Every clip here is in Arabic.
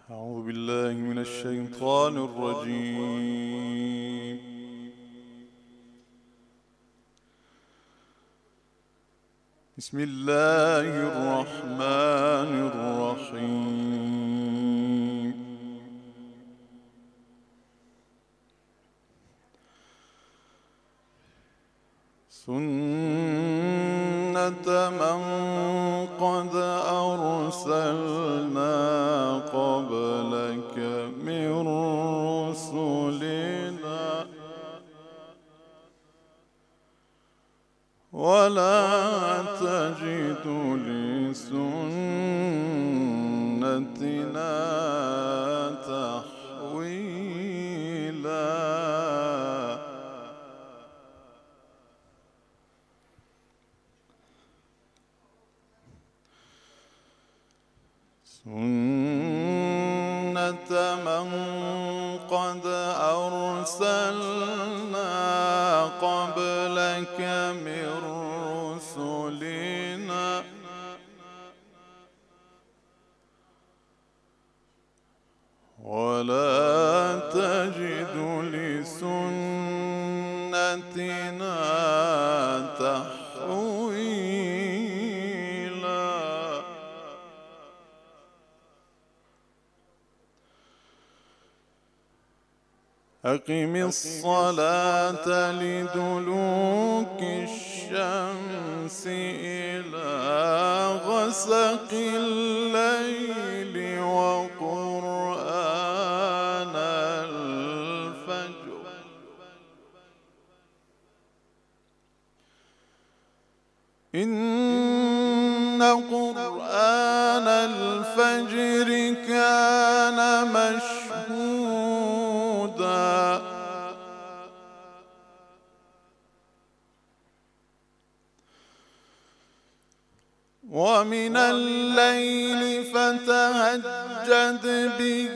أعوذ بالله من الشيطان الرجيم. بسم الله الرحمن الرحيم. سنة من قد أرسلنا قبلك من رسلنا ولا تجد لسنتنا تحويلا. سنة من قد أرسلنا قبلك من رسلنا ولا تجد لسنتنا تحويلا. أقم الصلاة لدلوك الشمس إلى غسق الليل وقرآن الفجر إن قرآن الفجر كان مشهودا. ومن الليل فتهجد به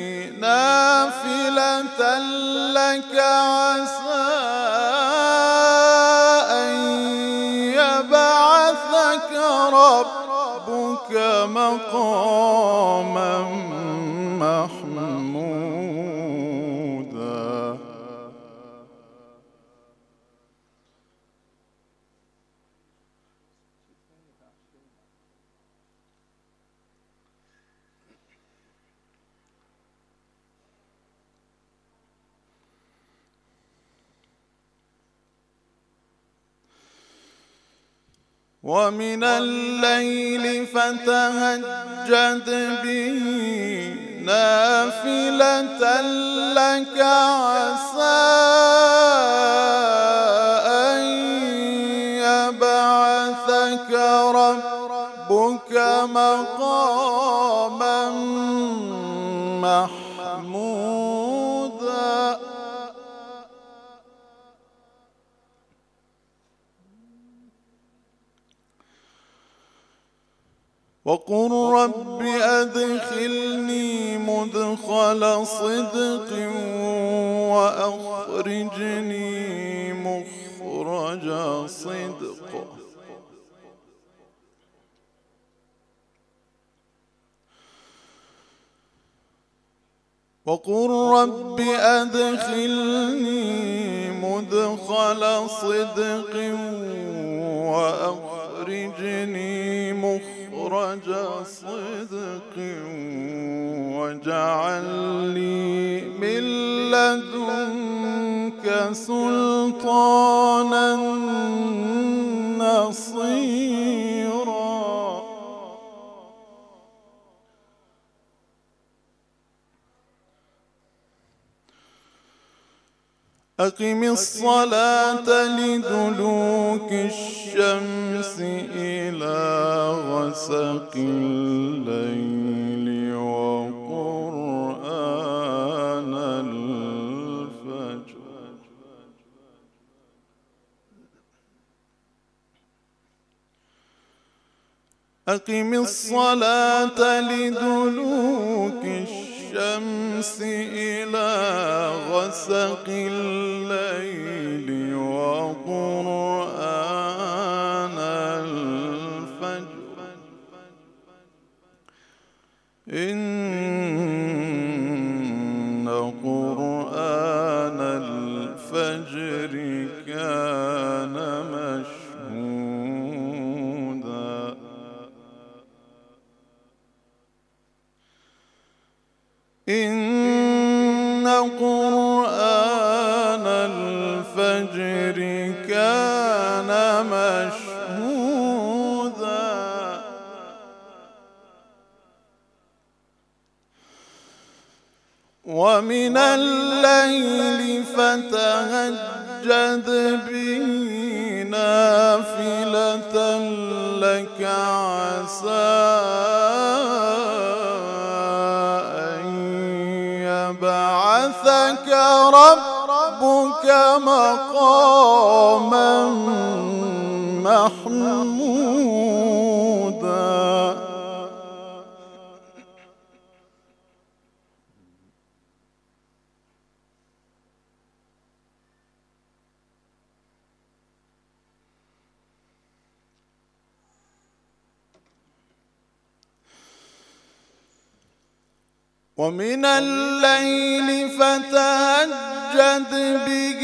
نافلة لك عسى أن يبعثك ربك مقاما محمودا. ومن الليل فتهجد به نافلة لك عسى أن يبعثك ربك مقاما محمودا. وقل رب أدخلني مدخل صدق وأخرجني مخرج صدق. وقل رب أدخلني مدخل صدق وأخرجني مخرج صدق واجعل لي من لدنك سلطانا نصيرا. أقم الصلاة لدلوك الشمس إلى غسق الليل وقرآن الفجر أقم الصلاة لدلوك الشمس إلى غسق الليل وقرآن الفجر إن قرآن الفجر كان مشهودا ومن الليل فتهجد به نافلة لك عسى أن يبعثك ربك مقاما محمودا ومن الليل فتهجد به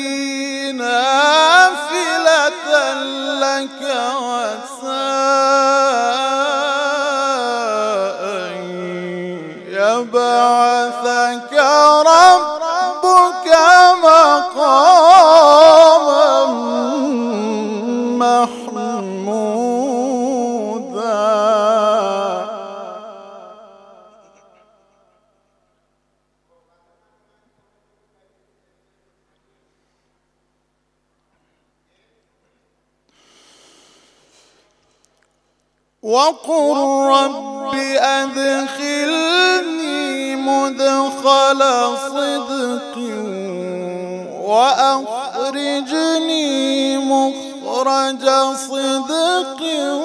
نافلة لك عسى أن يبعثك ربك مقاما محمودا وقل رب أدخلني مدخل صدق وأخرجني مخرج صدق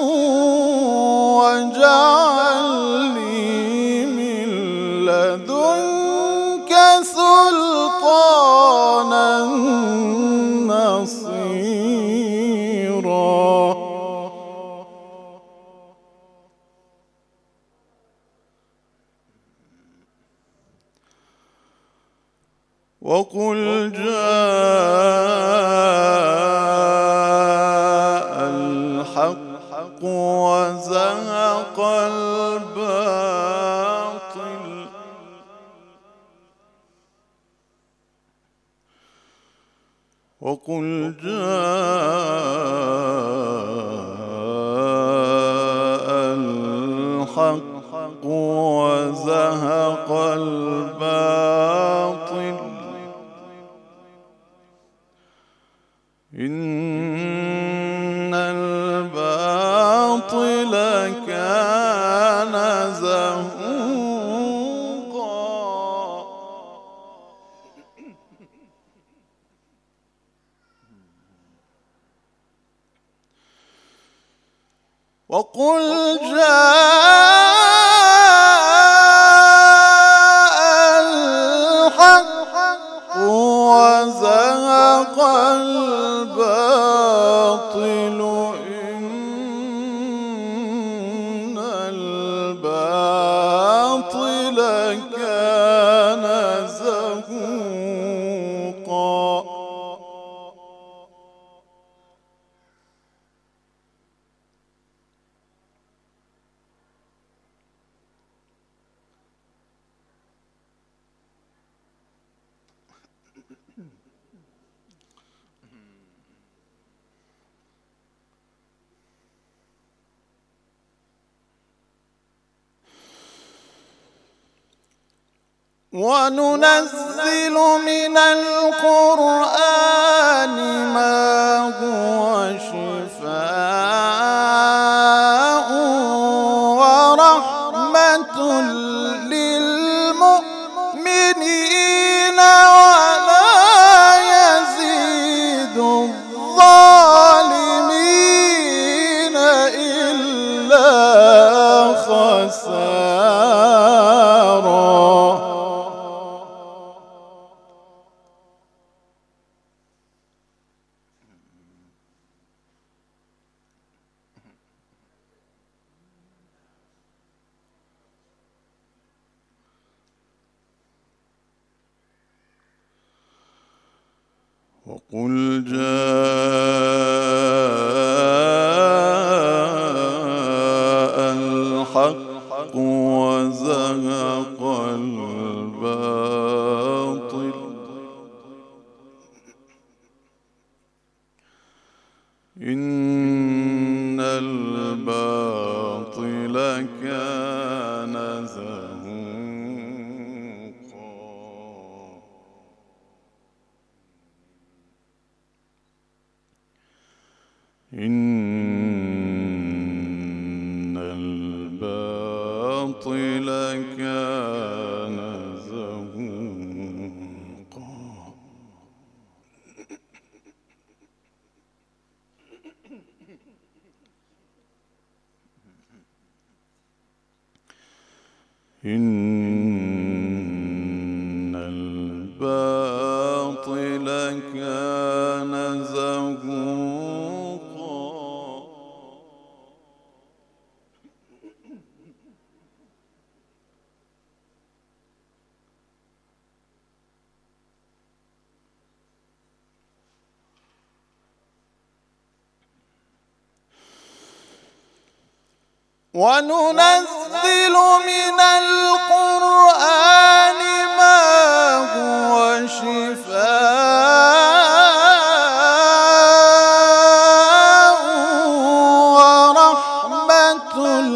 واجعل لي من لدنك سلطانا نصيرا وقل جاء الحق وزهق الباطل وقل جاء الحق وزهق الباطل إن الباطل كان زهوقا وقل جاء الحق وزهق الباطل إن الباطل كان زهوقا وننزل من القرآن ما هو شفاء ورحمة للمؤمنين ولا يزيد الظالمين إلا خسارا وقل جاء الحق وزهق الباطل إن الباطل كان زهوقا إن الباطل كان زهوقا وننزل من القرآن ما هو شفاء ورحمة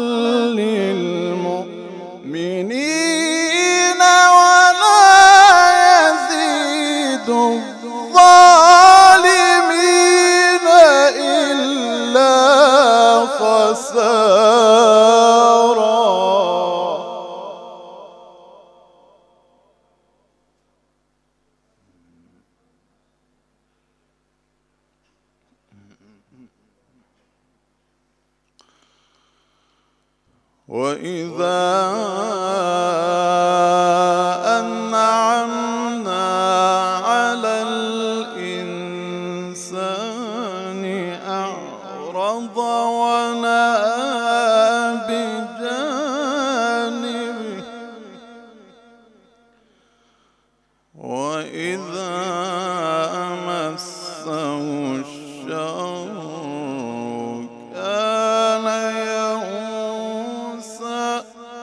للمؤمنين ولا يزيد الظالمين إلا خسارا. وإذا أنعمنا على الإنسان أعرض ونأى بجانبه وإذا مسه الشر كان يئوسا.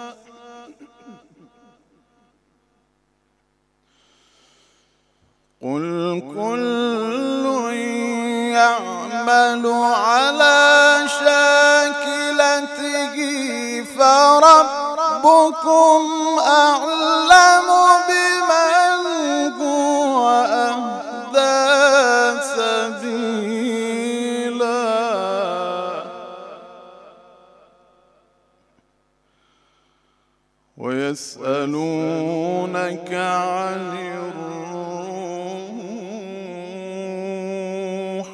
قل كل يعمل على شاكلته فربكم أعلم بمن هو أهدى سبيلا. ويسألونك عن الروح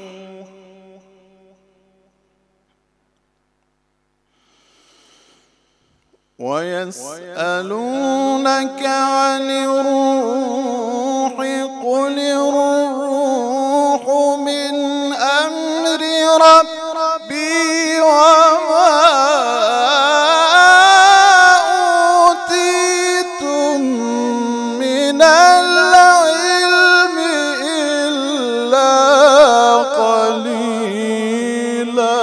قل الروح من أمر ربي وما أوتيتم من العلم إلا قليلا.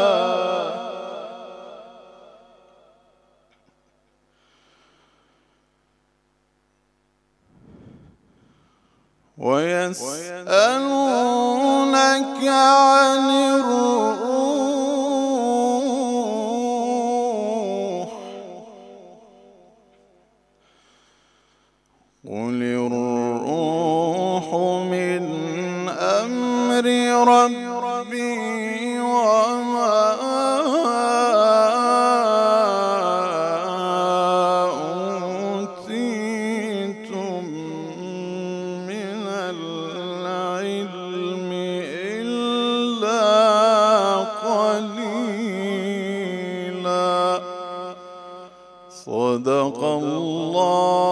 ويسألونك عن الروح قل الروح من أمر ربي وما أوتيتم من العلم إلا قليلا. صدق الله